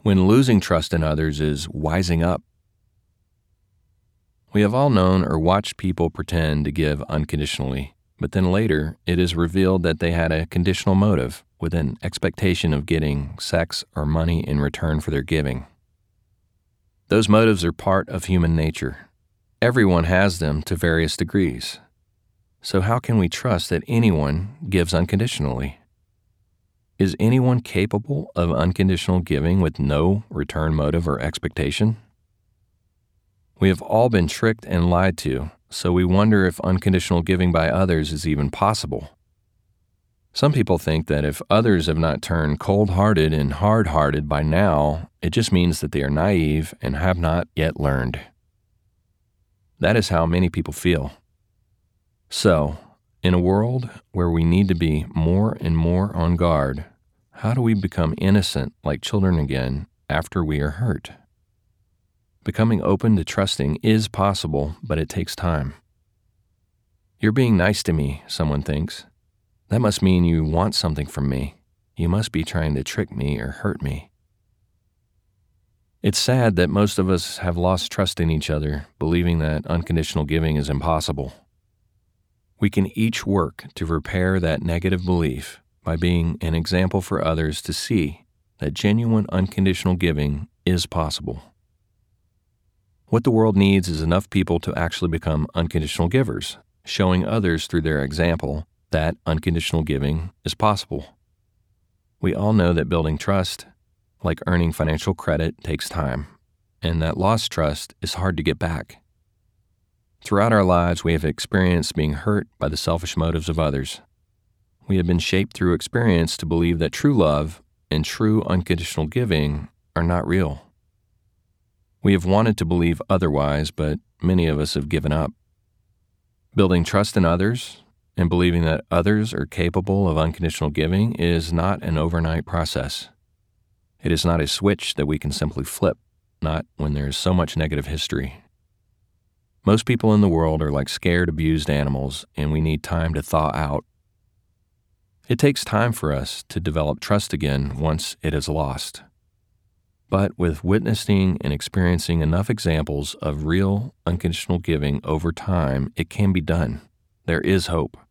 when losing trust in others is wising up. We have all known or watched people pretend to give unconditionally, but then later it is revealed that they had a conditional motive with an expectation of getting sex or money in return for their giving. Those motives are part of human nature. Everyone has them to various degrees. So how can we trust that anyone gives unconditionally? Is anyone capable of unconditional giving with no return motive or expectation? We have all been tricked and lied to, so we wonder if unconditional giving by others is even possible. Some people think that if others have not turned cold-hearted and hard-hearted by now, it just means that they are naive and have not yet learned. That is how many people feel. So, in a world where we need to be more and more on guard, how do we become innocent like children again after we are hurt? Becoming open to trusting is possible, but it takes time. You're being nice to me, someone thinks. That must mean you want something from me. You must be trying to trick me or hurt me. It's sad that most of us have lost trust in each other, believing that unconditional giving is impossible. We can each work to repair that negative belief by being an example for others to see that genuine unconditional giving is possible. What the world needs is enough people to actually become unconditional givers, showing others through their example that unconditional giving is possible. We all know that building trust, like earning financial credit, takes time, and that lost trust is hard to get back. Throughout our lives, we have experienced being hurt by the selfish motives of others. We have been shaped through experience to believe that true love and true unconditional giving are not real. We have wanted to believe otherwise, but many of us have given up. Building trust in others and believing that others are capable of unconditional giving is not an overnight process. It is not a switch that we can simply flip, not when there is so much negative history. Most people in the world are like scared, abused animals, and we need time to thaw out. It takes time for us to develop trust again once it is lost. But with witnessing and experiencing enough examples of real unconditional giving over time, it can be done. There is hope.